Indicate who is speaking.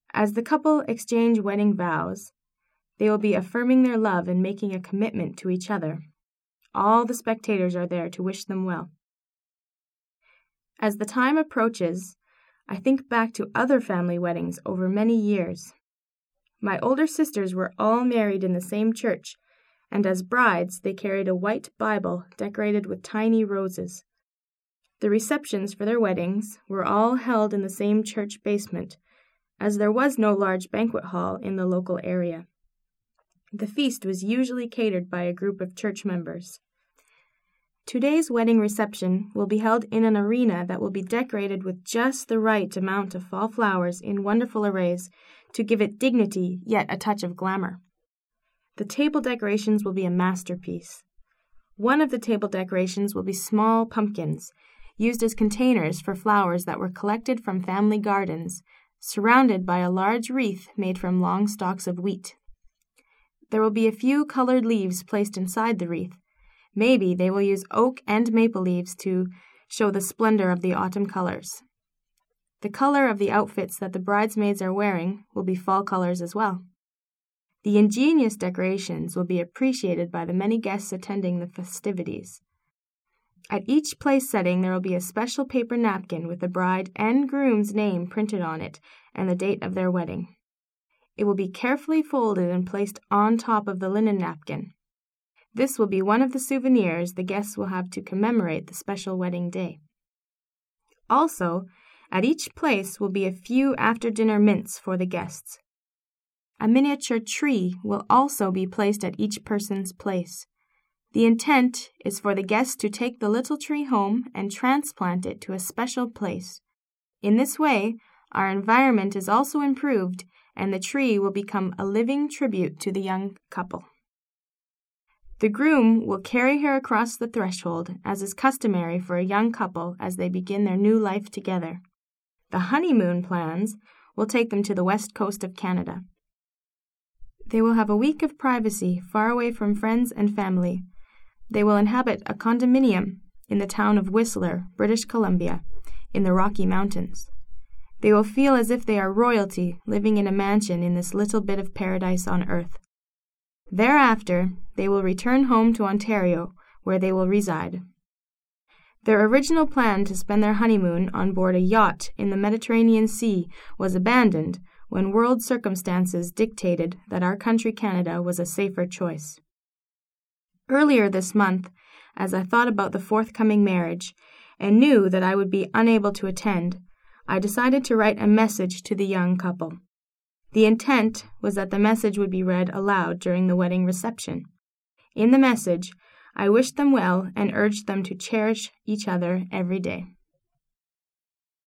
Speaker 1: As the couple exchange wedding vows, they will be affirming their love and making a commitment to each other. All the spectators are there to wish them well. As the time approaches, I think back to other family weddings over many years. My older sisters were all married in the same church, and as brides they carried a white Bible decorated with tiny roses. The receptions for their weddings were all held in the same church basement, as there was no large banquet hall in the local area. The feast was usually catered by a group of church members. Today's wedding reception will be held in an arena that will be decorated with just the right amount of fall flowers in wonderful arrays to give it dignity yet a touch of glamour. The table decorations will be a masterpiece. One of the table decorations will be small pumpkins, used as containers for flowers that were collected from family gardens, surrounded by a large wreath made from long stalks of wheat. There will be a few colored leaves placed inside the wreath. Maybe they will use oak and maple leaves to show the splendor of the autumn colors. The color of the outfits that the bridesmaids are wearing will be fall colors as well. The ingenious decorations will be appreciated by the many guests attending the festivities. At each place setting there will be a special paper napkin with the bride and groom's name printed on it and the date of their wedding. It will be carefully folded and placed on top of the linen napkin. This will be one of the souvenirs the guests will have to commemorate the special wedding day. Also, at each place will be a few after-dinner mints for the guests. A miniature tree will also be placed at each person's place. The intent is for the guests to take the little tree home and transplant it to a special place. In this way, our environment is also improved, and the tree will become a living tribute to the young couple. The groom will carry her across the threshold, as is customary for a young couple as they begin their new life together. The honeymoon plans will take them to the west coast of Canada. They will have a week of privacy far away from friends and family. They will inhabit a condominium in the town of Whistler, British Columbia, in the Rocky Mountains. They will feel as if they are royalty living in a mansion in this little bit of paradise on earth. Thereafter, they will return home to Ontario, where they will reside. Their original plan to spend their honeymoon on board a yacht in the Mediterranean Sea was abandoned when world circumstances dictated that our country Canada was a safer choice. Earlier this month, as I thought about the forthcoming marriage and knew that I would be unable to attend, I decided to write a message to the young couple. The intent was that the message would be read aloud during the wedding reception. In the message, I wished them well and urged them to cherish each other every day.